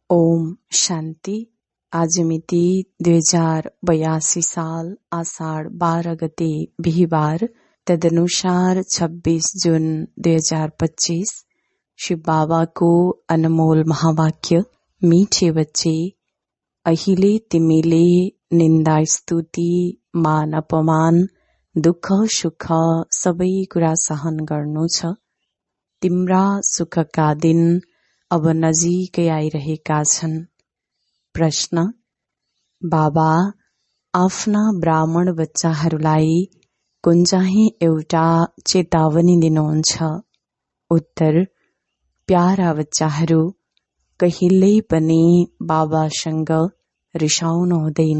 ओम शान्ति। आज मिति 2082 साल आषाढ 12 गते बिहिबार, तदनुसार 26 जुन 2025। शिव बाबाको अनमोल महावाक्य, मीठे बच्चे, अहिले तिमीले निन्दा स्तुति मान अपमान दुःख सुख सबै कुरा सहन गर्नु छ। तिम्रा सुखका दिन अब नजिकै आइरहेका छन्। प्रश्न: बाबा आफ्ना ब्राह्मण बच्चाहरूलाई कुन चाहिँ एउटा चेतावनी दिनुहुन्छ? उत्तर: प्यारा बच्चाहरू, कहिल्यै पनि बाबासँग रिसाउनु हुँदैन।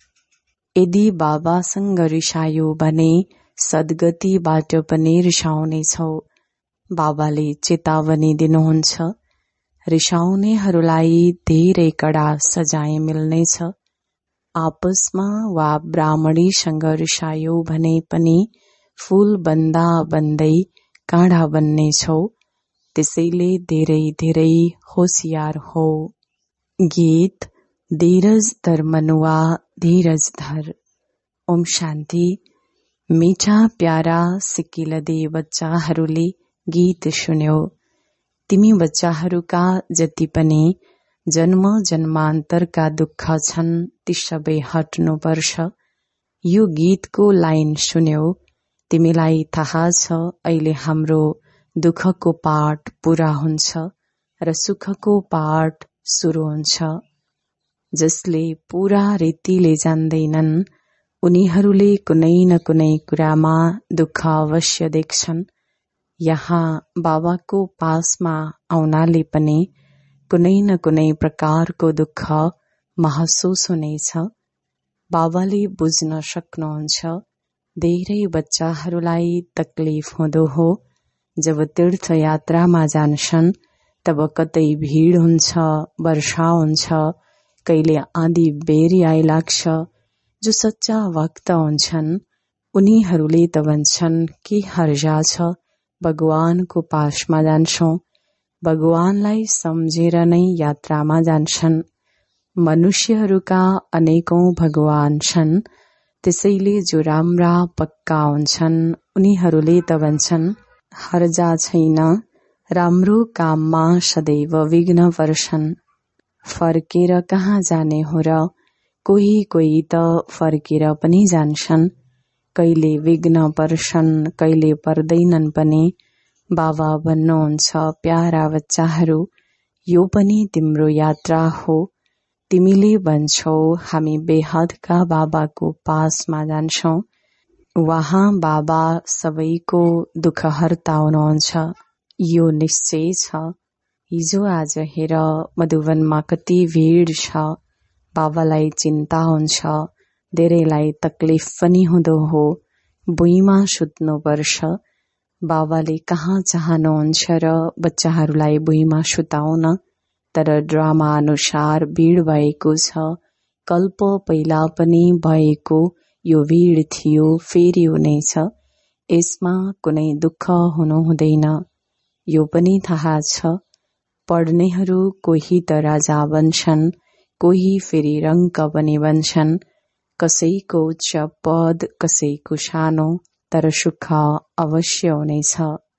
यदि बाबासँग रिसायो भने सद्गतिबाट पनि रिसाउनेछौ। बाबाले चेतावनी दिनुहुन्छ, रिसाउनेहरूलाई धेरै कडा सजाय मिल्नेछ। आपसमा वा ब्राह्मणीसँग रिसायो भने पनि फूल बन्दा बन्दै काँडा बन्नेछौ। त्यसैले धेरै धेरै होशियार हो। गीत: धीरज धर मनुआ धीरज धर। ओम शान्ति। मीठा प्यारा सिक्किलदे बच्चाहरूले गीत सुन्यो। तिमी बच्चाहरूका जति पनि जन्म जन्मान्तरका दुःख छन् ती सबै हट्नुपर्छ। यो गीतको लाइन सुन्यो। तिमीलाई थाहा छ अहिले हाम्रो दुःखको पाठ पूरा हुन्छ र सुखको पाठ सुरु हुन्छ। जसले पूरा रीतिले जान्दैनन् उनीहरूले कुनै न कुनै कुरामा दुःख अवश्य देख्छन्। यहाँ बाबाको पासमा आउनाले पनि कुनै न कुनै प्रकारको दुःख महसुस हुनेछ। बाबाले बुझ्न सक्नुहुन्छ। धेरै बच्चाहरूलाई तकलिफ हुँदो हो। जब तीर्थ यात्रामा जान्छन् तब कतै भीड हुन्छ, वर्षा हुन्छ, कहिले आँधी बेरी आइलाग्छ। जो सच्चा भक्त हुन्छन् उनीहरूले त भन्छन् के हर्जा छ, भगवानको पासमा जान्छौं। भगवानलाई सम्झेर नै यात्रामा जान्छन्। मनुष्यहरूका अनेकौं भगवान छन्। त्यसैले जो राम्रा पक्का हुन्छन् उनीहरूले त भन्छन् हर्जा छैन, राम्रो काममा सदैव विघ्न पर्छन्। फर्केर कहाँ जाने हो र? कोही कोही त फर्केर पनि जान्छन्। कहिले विघ्न पर्छन्, कहिले पर्दैनन् पनि। बाबा भन्नुहुन्छ, प्यारा बच्चाहरू, यो पनि तिम्रो यात्रा हो। तिमीले भन्छौ हामी बेहदका बाबाको पासमा जान्छौं। वहाँ बाबा सबैको दुःख हर्ता हुनुहुन्छ। यो निश्चय छ। हिजो आज हेर मधुवनमा कति भीड छ। बाबालाई चिन्ता हुन्छ। धेरैलाई तकलिफ पनि हुँदो हो। भुइँमा सुत्नुपर्छ। बाबाले कहाँ चाहनुहुन्छ र बच्चाहरूलाई भुइँमा सुताउन? तर ड्रामा अनुसार भीड भएको छ। कल्प पहिला पनि भएको यो भीड थियो, फेरि हुनेछ। यसमा कुनै दुःख हुनु हुँदैन। यो पनि थाहा छ। पढ्नेहरू कोही त राजा बन्छन्, कोही फेरि रङ्क पनि बन्छन्। कसैको उच्च पद, कसैको सानो, तर सुख अवश्य हुनेछ।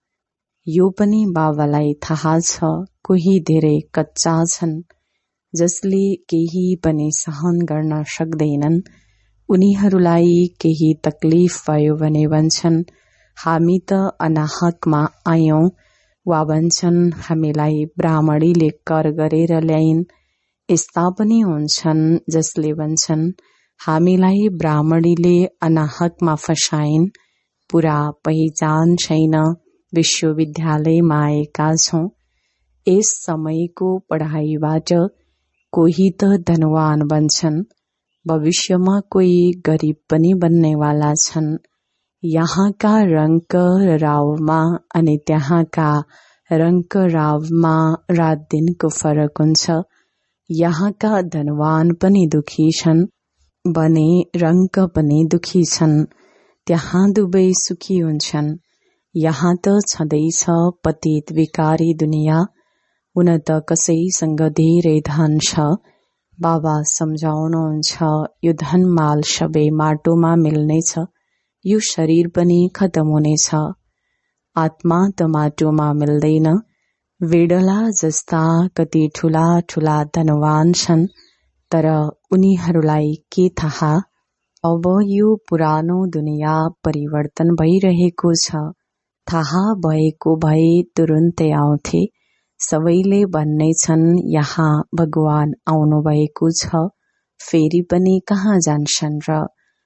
यो पनि बाबालाई थाहा छ। कोही धेरै कच्चा छन्, जसले केही पनि सहन गर्न सक्दैनन्। उनीहरूलाई केही तकलिफ भयो भने भन्छन् हामी त अनाहकमा आयौं, वा भन्छन् हामीलाई ब्राह्मणीले कर गरेर ल्याइन्। यस्ता पनि हुन्छन् जसले भन्छन् हामीलाई ब्राह्मणीले अनाहकमा फसाइन्। पूरा पहिचान छैन। विश्वविद्यालयमा आएका छौं। यस समयको पढाइबाट कोही त धनवान बन्छन्। भविष्यमा कोही गरिब पनि बन्नेवाला छन्। यहाँका रङ्क रावमा अनि त्यहाँका रङ्क रावमा रात दिनको फरक हुन्छ। यहाँका धनवान पनि दुखी छन् भने रङ्क पनि दुखी छन्। त्यहाँ दुवै सुखी हुन्छन्। यहाँ त छँदैछ पतित विकारी दुनिया। हुन त कसैसँग धेरै धन छ। बाबा सम्झाउनुहुन्छ यो धन माल सबै माटोमा मिल्नेछ, यो शरीर पनि खतम हुनेछ। आत्मा त माटोमा मिल्दैन। वेडला जस्ता कति ठूला ठूला धनवान छन्, तर उनीहरूलाई के थाहा अब यो पुरानो दुनिया परिवर्तन भइरहेको छ। थाहा भएको भए तुरुन्तै आउँथे। सबैले भन्नेछन् यहाँ भगवान आउनु भएको छ, फेरि पनि कहाँ जान्छन् र?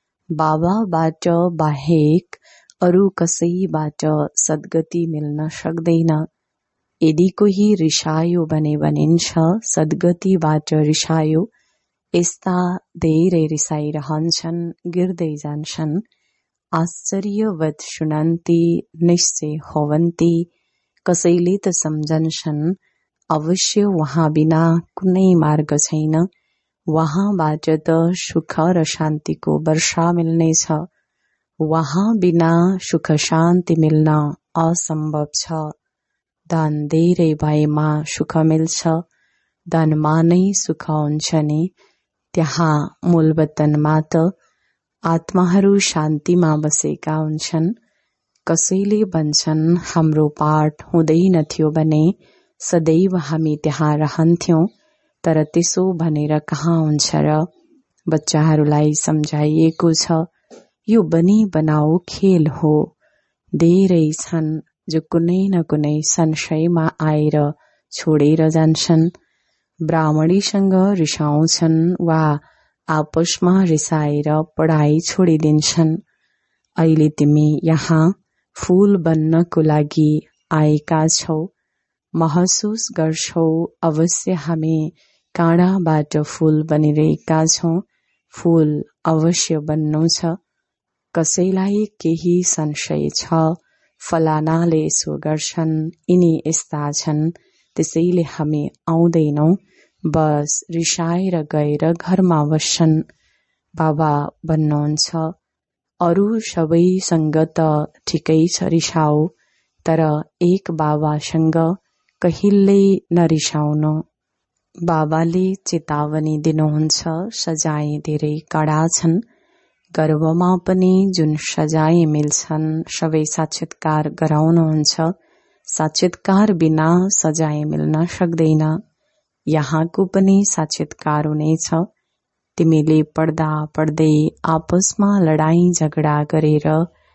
बाबाबाट बाहेक अरू कसैबाट सद्गति मिल्न सक्दैन। यदि कोही रिसायो भने भनिन्छ सद्गतिबाट रिसायो। यस्ता धेरै रिसाइरहन्छन्, गिर्दै जान्छन्। आश्चर्यवत् शुनन्ति निश्चय होवन्ति। कसैले त सम्झन्छन् अवश्य वहाँ बिना कुनै मार्ग छैन। वहाँबाट त सुख र शान्तिको वर्षा मिल्नेछ। वहाँ बिना सुख शान्ति मिल्न असम्भव छ। धन धेरै भएमा सुख मिल्छ। धनमा नै सुख हुन्छ नि। त्यहाँ मूलवतनमा त आत्माहरू शान्तिमा बसेका हुन्छन्। कसैले भन्छन् हाम्रो पाठ हुँदैनथ्यो भने सदैव हामी त्यहाँ रहन्थ्यौं, तर त्यसो भनेर कहाँ हुन्छ र? बच्चाहरूलाई सम्झाइएको छ यो बनी बनाऊ खेल हो। धेरै छन् जो कुनै न कुनै संशयमा आएर छोडेर जान्छन्। ब्राह्मणीसँग रिसाउँछन् वा आपसमा रिसाएर पढाइ छोडिदिन्छन्। अहिले तिमी यहाँ फूल बन्नको लागि आएका छौ। महसुस गर्छौ अवश्य हामी काँडाबाट फूल बनिरहेका छौं। फूल अवश्य बन्नु छ। कसैलाई केही संशय छ, फलानाले यसो गर्छन्, यिनी यस्ता छन्, त्यसैले हामी आउँदैनौ, बस रिसाएर गएर घरमा बस्छन्। बाबा भन्नुहुन्छ अरू सबैसँग त ठिकै छ रिसाऊ, तर एक बाबासँग कहिल्यै नरिसाउनु। बाबाले चेतावनी दिनुहुन्छ सजाय धेरै कडा छन्। गर्भमा पनि जुन सजाय मिल्छन् सबै साक्षात्कार गराउनुहुन्छ। साक्षात्कार बिना सजाय मिल्न सक्दैन। यहाँको पनि साक्षात्कार हुनेछ। तिमीले पढ्दा पढ्दै आपसमा लडाईँ झगडा गरेर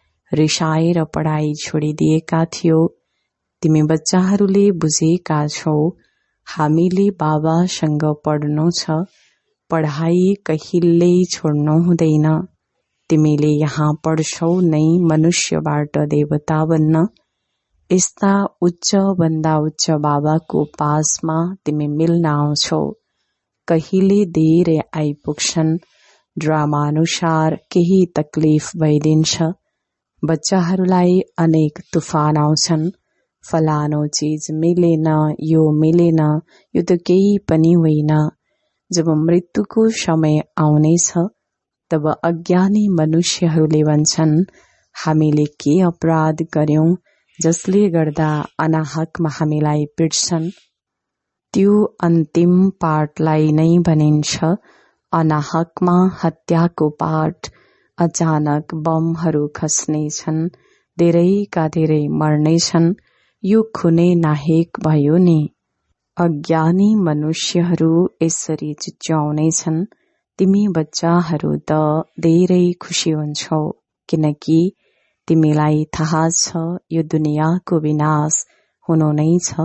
रिसाएर पढाइ छोडिदिएका थियो। तिमी बच्चाहरूले बुझेका छौ हामीले बाबासँग पढ्नु छ। पढाइ कहिल्यै छोड्नु हुँदैन। तिमीले यहाँ पढ्छौ नै मनुष्यबाट देवता बन्न। यस्ता उच्च भन्दा उच्च बाबाको पासमा तिमी मिल्न आउँछौ। कहिले धेरै आइपुग्छन्। ड्रामा अनुसार केही तकलिफ भइदिन्छ। बच्चाहरूलाई अनेक तुफान आउँछन्। फलानो चीज मिलेन, यो मिलेन, यो त केही पनि होइन। जब मृत्युको समय आउनेछ तब अज्ञानी मनुष्यहरूले भन्छन् हामीले के अपराध गर्यौं जसले गर्दा अनाहकमा हामीलाई पिट्छन्। त्यो अन्तिम पाठलाई नै भनिन्छ अनाहकमा हत्याको पाठ। अचानक बमहरू खस्नेछन्, धेरैका धेरै मर्नेछन्। यो खुनै नाहेक भयो नि। अज्ञानी मनुष्यहरू यसरी चिच्याउनेछन्। तिमी बच्चाहरू त धेरै खुसी हुन्छौ, किनकि तिमीलाई थाहा छ यो दुनियाँको विनाश हुनु नै छ।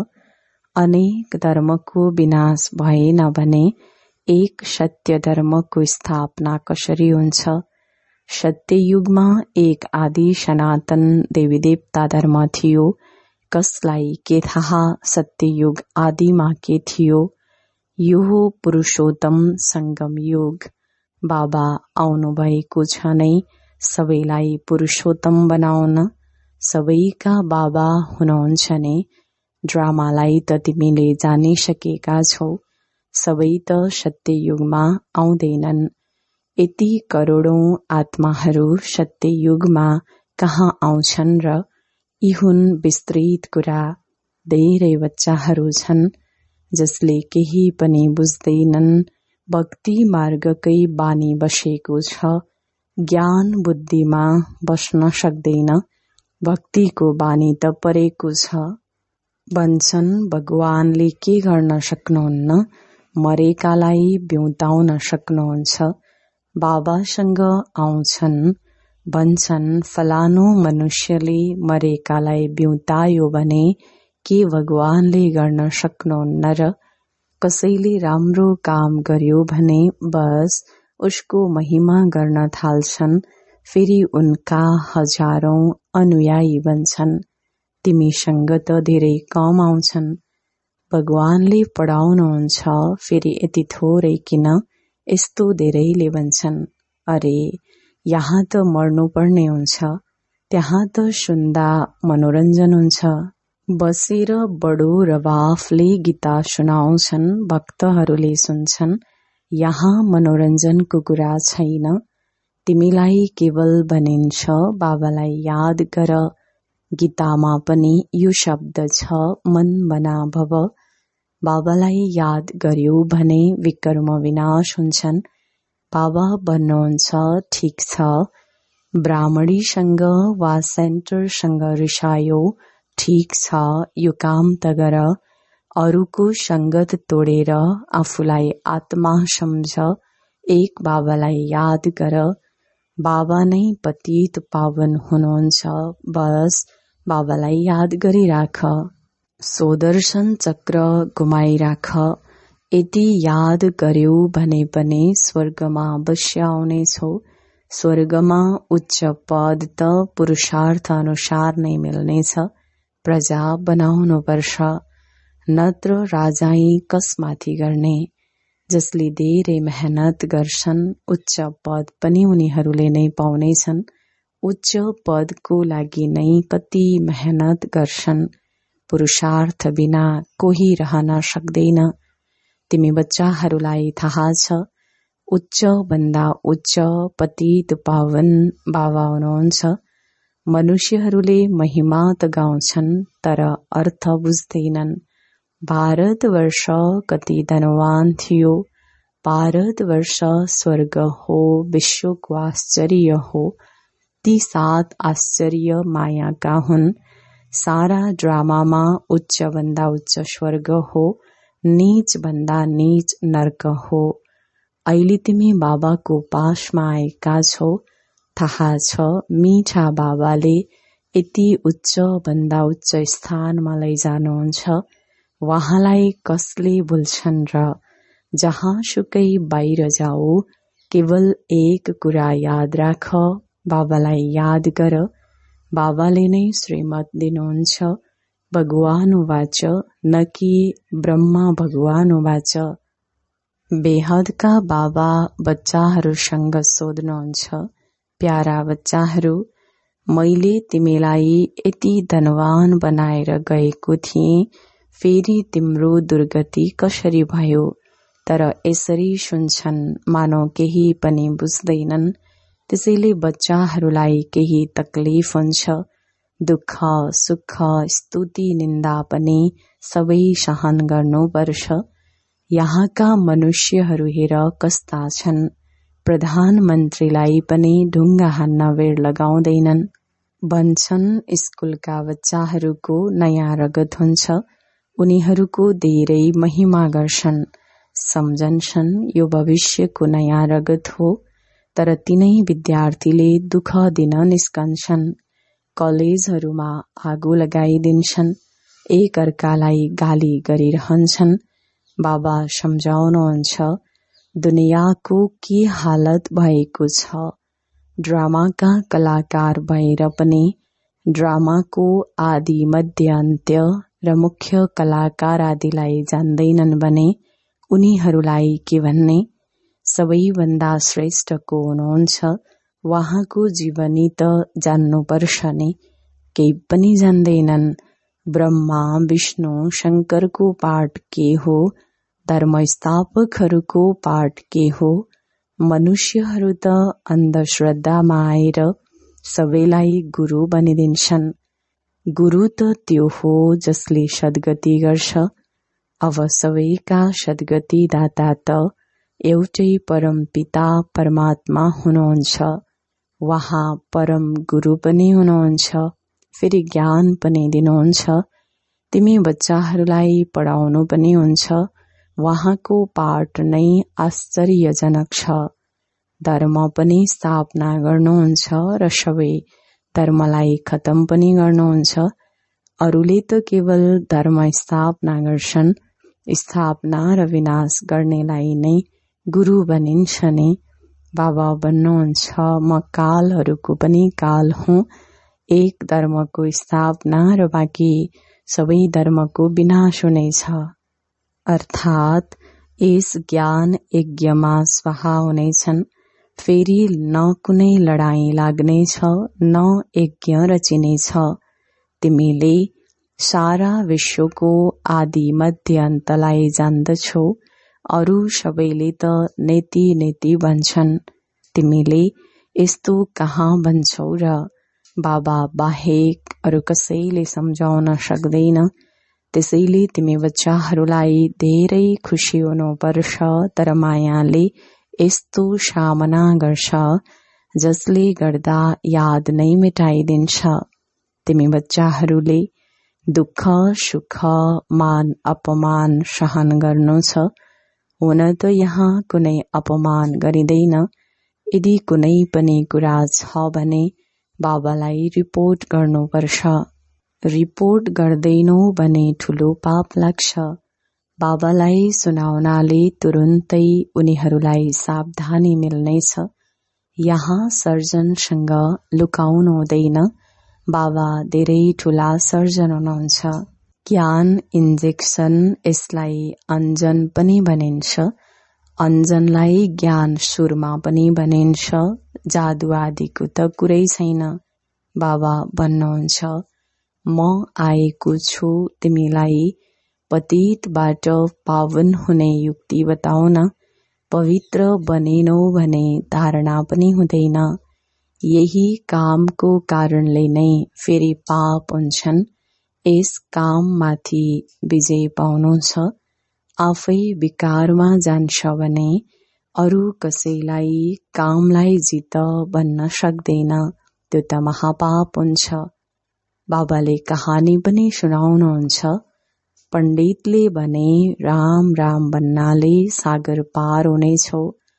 अनेक धर्मको विनाश भएन भने एक सत्य धर्मको स्थापना कसरी हुन्छ? सत्य युगमा एक आदि सनातन देवी देवता धर्म थियो। कसलाई के थाहा सत्य युग आदिमा के थियो? यो हो पुरुषोत्तम संगम युग। बाबा आउनु भएको छ नै सबैलाई पुरुषोत्तम बनाउन। सबैका बाबा हुनुहुन्छ नि। ड्रामालाई त तिमीले जानिसकेका छौ। सबै त सत्य युगमा आउँदैनन्। यति करोडौं आत्माहरू सत्य युगमा कहाँ आउँछन् र? यी हुन् विस्तृत कुरा। धेरै बच्चाहरू छन् जसले केही पनि बुझ्दैनन् भक्ति मार्गकै बानी बसेको छ। ज्ञान बुद्धिमा बस्न सक्दैन, भक्तिको बानी त परेको छ। भन्छन् भगवानले के गर्न सक्नुहुन्न, मरेकालाई बिउताउन सक्नुहुन्छ। बाबासँग आउँछन्, भन्छन् फलानु मनुष्यले मरेकालाई बिउतायो भने के भगवानले गर्न सक्नुहुन्न र? कसैले राम्रो काम गर्यो भने बस उसको महिमा गर्न थाल्छन्। फेरि उनका हजारौं अनुयायी बन्छन्। तिमीसँग त धेरै कम आउँछन्। भगवानले पढाउनुहुन्छ, फेरि यति थोरै किन? यस्तो धेरैले भन्छन्, अरे यहाँ त मर्नुपर्ने हुन्छ, त्यहाँ त सुन्दा मनोरञ्जन हुन्छ। बसेर बडो रवाफले गीता सुनाउँछन्, भक्तहरूले सुन्छन्। यहाँ मनोरञ्जनको कुरा छैन। तिमीलाई केवल भनिन्छ बाबालाई याद गर। गीतामा पनि यो शब्द छ, मन बना भव। बाबालाई याद गर्यो भने विकर्म विनाश हुन्छन्। बाबा भन्नुहुन्छ, ठिक छ, ब्राह्मणीसँग वा सेन्टरसँग रिसायो, ठिक छ, यो काम त गर। अरूको संगत तोडेर आफूलाई आत्मा सम्झ। एक बाबालाई याद गर। बाबा नै पतित पावन हुनुहुन्छ, बस बाबालाई याद गरिराख। सुदर्शन चक्र घुमाइराख। यदि याद गर्यो भने पनि स्वर्गमा अवश्य आउनेछौ। स्वर्गमा उच्च पद त पुरुषार्थ अनुसार नै मिल्नेछ। प्रजा बनाउनुपर्छ, नत्र राजाई कसमाथि गर्ने। जसले धेरै मेहनत गर्छन् उच्च पद पनि उनीहरूले नै पाउनेछन्। उच्च पदको लागि नै कति मेहनत गर्छन्। पुरुषार्थ बिना कोही रहन सक्दैन। तिमी बच्चाहरूलाई थाहा छ, उच्च भन्दा उच्च पतित पावन बाबा हुनुहुन्छ। मनुष्यहरूले महिमा त गाउँछन्, तर अर्थ बुझ्दैनन्। भारतवर्ष कति धनवान थियो। भारतवर्ष स्वर्ग हो, विश्वको आश्चर्य हो। ती 7 आश्चर्य मायाका हुन्। सारा ड्रामामा उच्च भन्दा उच्च स्वर्ग हो, नीच भन्दा नीच नर्क हो। अहिले तिमी बाबाको पासमा आएका छौ। थाहा छ, मिठा बाबाले यति उच्च भन्दा उच्च स्थानमा लैजानुहुन्छ। वहाँलाई कसले भुल्छन् र? जहाँ सुकै बाहिर जाऊ, केवल एक कुरा याद राख, बाबालाई याद गर। बाबाले नै श्रीमत दिनुहुन्छ। भगवान उवाच, न कि ब्रह्मा भगवान उवाच। बेहदका बाबा बच्चाहरूसँग सोध्नुहुन्छ, प्यारा बच्चाहरू, मैले तिमीलाई यति धनवान बनाएर गएको थिएँ, फेरि तिम्रो दुर्गति कसरी भयो? तर यसरी सुन्छन् मानौ केही पनि बुझ्दैनन्। त्यसैले बच्चाहरूलाई केही तकलिफ हुन्छ, दुःख सुख स्तुति निन्दा पनि सबै सहन गर्नुपर्छ। यहाँका मनुष्यहरू हेर कस्ता छन्। प्रधानमन्त्रीलाई पनि ढुङ्गा हान्न बेर लगाउँदैनन्। भन्छन् स्कुलका बच्चाहरूको नयाँ रगत हुन्छ, उनीहरूको धेरै महिमा गर्छन्। सम्झन्छन् यो भविष्यको नयाँ रगत हो। तर तिनै विद्यार्थीले दुःख दिन निस्कन्छन्। कलेजहरूमा आगो लगाइदिन्छन्, एक अर्कालाई गाली गरिरहन्छन्। बाबा सम्झाउनुहुन्छ, दुनियाँको के हालत भएको छ। ड्रामाका कलाकार भएर पनि ड्रामाको आदि मध्य अन्त्य र मुख्य कलाकार आदिलाई जान्दैनन् भने उनीहरूलाई के भन्ने? सबैभन्दा श्रेष्ठ को हुनुहुन्छ, वहाँको जीवनी त जान्नुपर्छ नि। केही पनि जान्दैनन्। ब्रह्मा विष्णु शङ्करको पाठ के हो, धर्मस्थापकहरूको पाठ के हो। मनुष्यहरू त अन्धश्रद्धामा आएर सबैलाई गुरु बनिदिन्छन्। गुरु त त्यो हो जसले सद्गति गर्छ। अब सबैका सद्गति दाता त एउटै परम पिता परमात्मा हुनुहुन्छ। वहाँ परम गुरु पनि हुनुहुन्छ, फेरि ज्ञान पनि दिनुहुन्छ। तिमी बच्चाहरूलाई पढाउनु पनि हुन्छ। वहाँको पाठ नै आश्चर्यजनक छ। धर्म पनि स्थापना गर्नुहुन्छ र सबै धर्मलाई खतम पनि गर्नुहुन्छ। अरूले त केवल धर्म स्थापना गर्छन्। स्थापना र विनाश गर्नेलाई नै गुरु भनिन्छ नि। बाबा भन्नुहुन्छ, म कालहरूको पनि काल हुँ। एक धर्मको स्थापना र बाँकी सबै धर्मको विनाश हुनेछ। अर्थात् यस ज्ञान यज्ञमा स्वाहा हुनेछन्। फेरि न कुनै लडाईँ लाग्नेछ, न यज्ञ रचिनेछ। तिमीले सारा विश्वको आदि मध्य अन्तलाई जान्दछौ। अरू सबैले त नेति नेति भन्छन्। तिमीले यस्तो कहाँ भन्छौ र? बाबा बाहेक अरू कसैले सम्झाउन सक्दैन। त्यसैले तिमी बच्चाहरूलाई धेरै खुसी हुनुपर्छ, तर मायाले यस्तो सामना गर्छ जसले गर्दा याद नै मेटाइदिन्छ। तिमी बच्चाहरूले दुःख सुख मान अपमान सहन गर्नु छ। हुन त यहाँ कुनै अपमान गरिँदैन। यदि कुनै पनि कुरा छ भने बाबालाई रिपोर्ट गर्नुपर्छ। रिपोर्ट गर्दैनौ भने ठुलो पाप लाग्छ। बाबालाई सुनाउनाले तुरुन्तै उनीहरूलाई सावधानी मिल्नेछ। यहाँ सर्जनसँग लुकाउनु हुँदैन। बाबा धेरै ठुला सर्जन हुनुहुन्छ। ज्ञान इन्जेक्सन, यसलाई अञ्जन पनि भनिन्छ। अञ्जनलाई ज्ञान सुरमा पनि भनिन्छ। जादु आदिको त कुरै छैन। बाबा भन्नुहुन्छ, म आएको छु तिमीलाई पतितबाट पावन हुने युक्ति बताउन। पवित्र बनेनौ भने धारणा पनि हुँदैन। यही कामको कारणले नै फेरि पाप हुन्छन्। यस काममाथि विजय पाउनु छ। आफै विकारमा जान्छ भने अरू कसैलाई कामलाई जित भन्न सक्दैन। त्यो त महापाप हुन्छ। बाबाले कहानी पनि सुनाउनुहुन्छ। पण्डितले भने राम राम भन्नाले सागर पार हुनेछौ।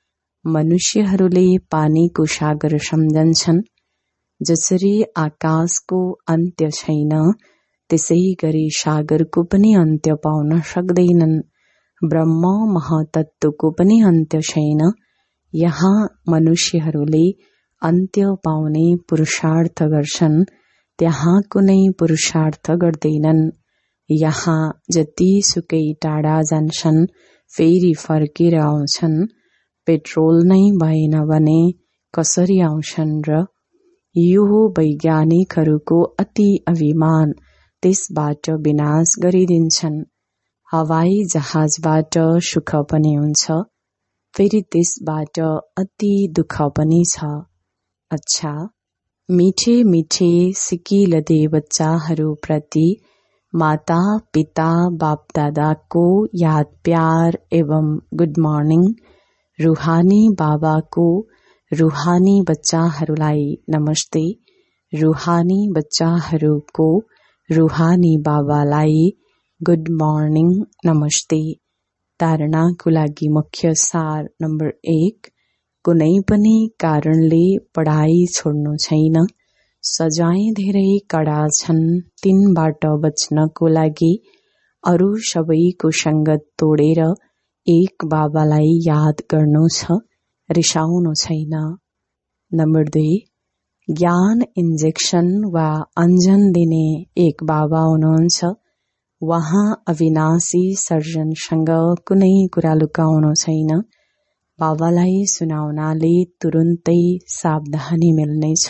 मनुष्यहरूले पानीको सागर सम्झन्छन्। जसरी आकाशको अन्त्य छैन, त्यसै गरी सागरको पनि अन्त्य पाउन सक्दैनन्। ब्रह्म महतत्वको पनि अन्त्य छैन। यहाँ मनुष्यहरूले अन्त्य पाउने पुरुषार्थ गर्छन्, त्यहाँ कुनै पुरुषार्थ गर्दैनन्। यहाँ जति सुकै टाढा जान्छन् फेरि फर्केर आउँछन्। पेट्रोल नै भएन भने कसरी आउँछन् र? यो हो वैज्ञानिकहरूको अति अभिमान। त्यसबाट विनाश गरिदिन्छन्। हवाई जहाजबाट सुख पनि हुन्छ, फेरि त्यसबाट अति दुःख पनि छ। अच्छा, मिठे मिठे सिकिलदे बच्चाहरू प्रति माता पिता बाप दादाको याद प्यार एवं गुड मर्निङ। रूहानी बाबाको रूहानी बच्चाहरूलाई नमस्ते। रूहानी बच्चाहरूको रूहानी बाबालाई गुड मर्निङ नमस्ते। धारणाको लागि मुख्य सार नम्बर 1, कुनै पनि कारणले पढाइ छोड्नु छैन। सजाय धेरै कडा छन्, तिनबाट बच्नको लागि अरू सबैको संगत तोडेर एक बाबालाई याद गर्नु छ, रिसाउनु छैन। नम्बर 2, ज्ञान इन्जेक्सन वा अञ्जन दिने एक बाबा हुनुहुन्छ। वहाँ अविनाशी सर्जनसँग कुनै कुरा लुकाउनु छैन। बाबालाई सुनाउनाले तुरुन्तै सावधानी मिल्नेछ।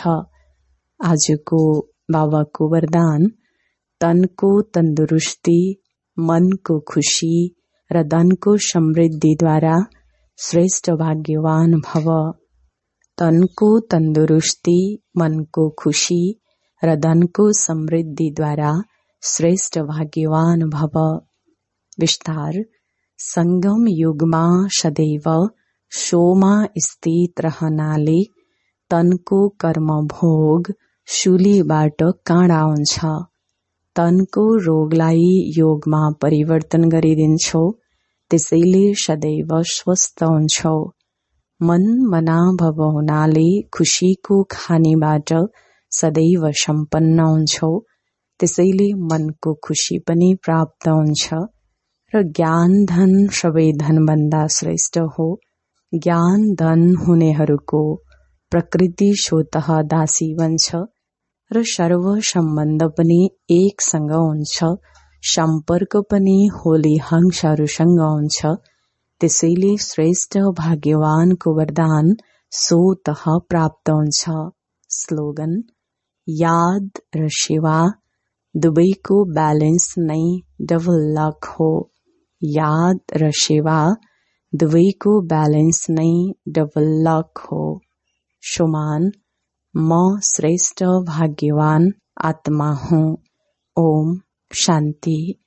आजको बाबाको वरदान, तनको तन्दुरुस्ती, मनको खुशी र धनको समृद्धिद्वारा श्रेष्ठ भाग्यवान भव। तनको तन्दुरुस्ती, मनको खुशी र धनको समृद्धिद्वारा श्रेष्ठ भाग्यवान भव। विस्तार संगम युगमा सदैव शोमा स्थित रहनाले तनको कर्म भोग शूलीबाट काँडा हुन्छ। तनको रोगलाई योगमा परिवर्तन गरिदिन्छौ, त्यसैले सदैव स्वस्थ हुन्छौ। मन मनाभव हुनाले खुशीको खानीबाट सदैव सम्पन्न हुन्छौ, त्यसैले मनको खुशी पनि प्राप्त हुन्छ। र ज्ञान धन सबै धनभन्दा श्रेष्ठ हो। ज्ञान धन हुनेहरूको प्रकृति स्वतः दासी बन्छ र सर्व सम्बन्ध पनि एकसँग हुन्छ, सम्पर्क पनि होली हंसहरूसँग हुन्छ। त्यसैले श्रेष्ठ भाग्यवानको वरदान स्वतः प्राप्त हुन्छ। स्लोगन: याद र सेवा दुवैको ब्यालेन्स नै डबल लक हो। याद र सेवा दुवैको ब्यालेन्स नै डबल लक हो। शुमान: म श्रेष्ठ भाग्यवान आत्मा हूँ। ओम शान्ति।